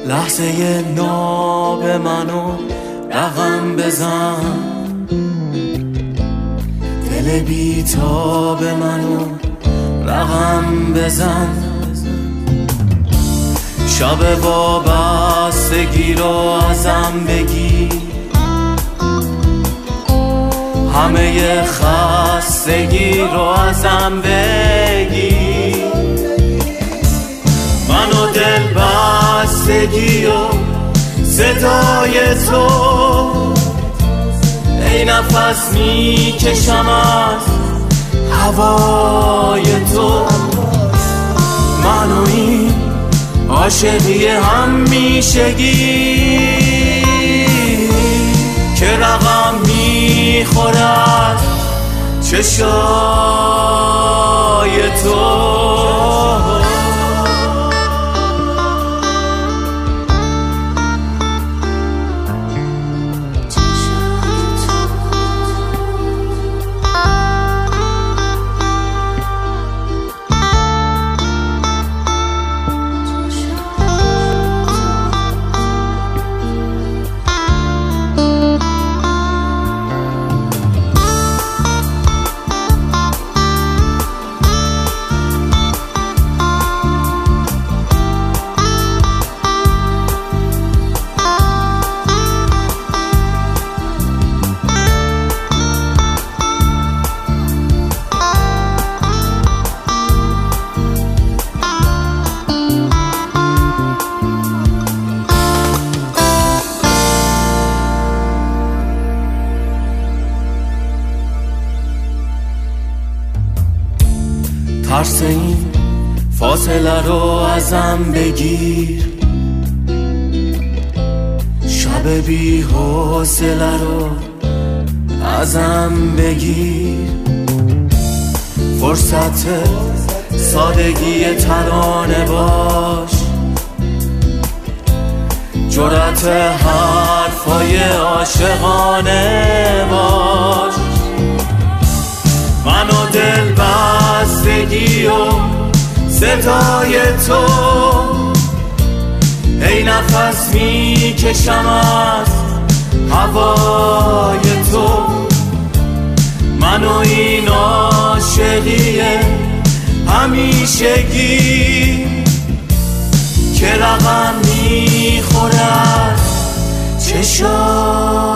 لحظه ناب منو رقم بزن، دل بیتاب منو رقم بزن. شب وابستگی رو ازم بگیر، همه خستگی رو ازم بگیر. منو دل بستگی و صدای تو، ای نفس میکشم از هوای تو. منو این عاشقی همیشگی که رقم میخورد چشای تو. ترس این فاصله رو ازم بگیر، شب بی حوصله رو ازم بگیر. فرصت سادگی ترانه باش، جرأت حرفای عاشقانه باش. منو دل بستگی و صدای تو، ای نفس میکشم از هوای تو. منو این عاشقی همیشگی که رقم میخورد چشای